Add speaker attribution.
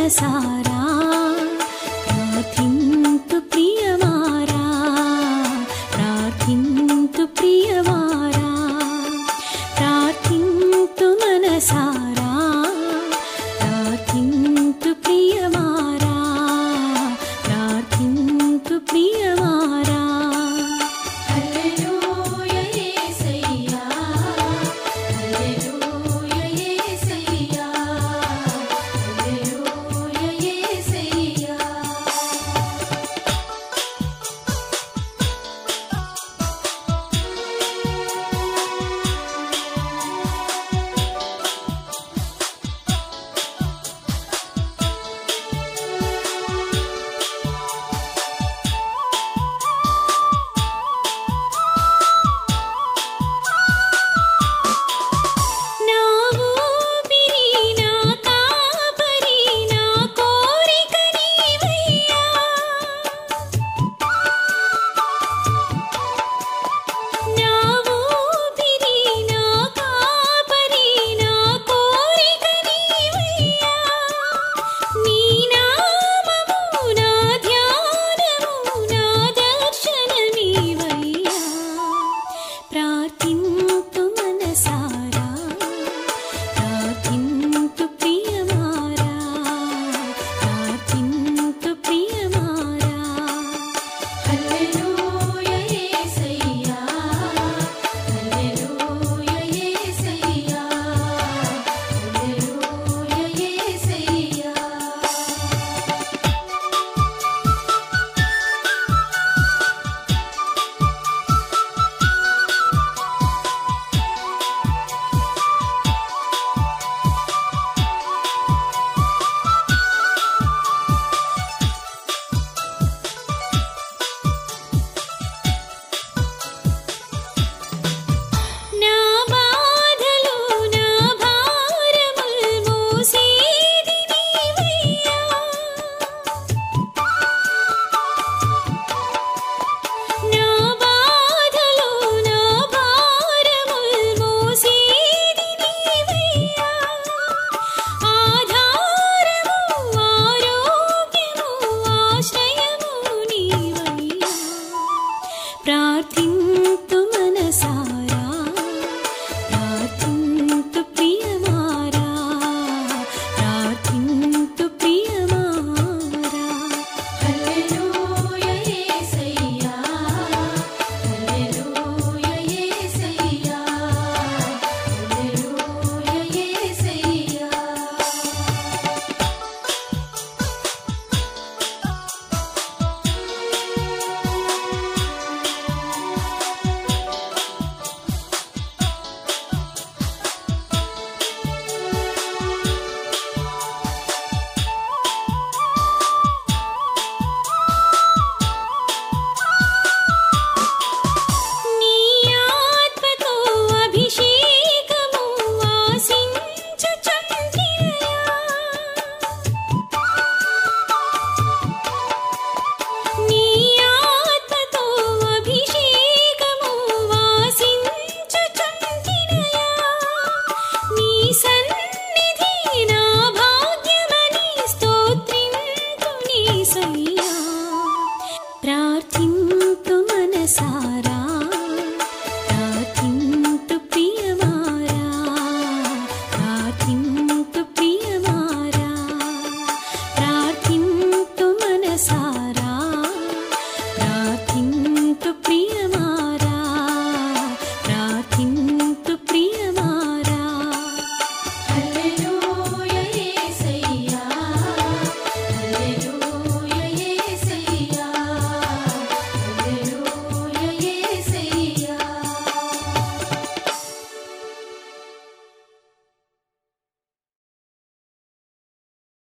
Speaker 1: మనసారా ప్రార్థింతు ప్రియమారా ప్రార్థింతు ప్రియమారా ప్రార్థింతు మనసారా ప్రార్థింతు ప్రియమారా ప్రార్థింతు ప్రియమారా హల్లెలూయా యేసయ్యా హల్లెలూయా యేసయ్యా హల్లెలూయా యేసయ్యా నా ఊపిరి నా కాపరి నా కోరిక నీవయ్యా నా ఊపిరి నా కాపరి నా కోరిక నీవయ్యా నీ నామము నా ధ్యానము నా దర్శనమీవయ్యా ప్రార్థింతు మనసారా ప్రార్థింతు ప్రియమారా ప్రార్థింతు ప్రియమారా హల్లెలూయా యేసయ్యా హల్లెలూయా యేసయ్యా హల్లెలూయా యేసయ్యా నా బాధలు నా భారములు మోసేది నీవయ్యా నా బాధలు నా భారములు మోసేది నీవయ్యా ఆధారము ఆరోగ్యము ఆశ్రయము నీవయ్యా ప్రార్థింతు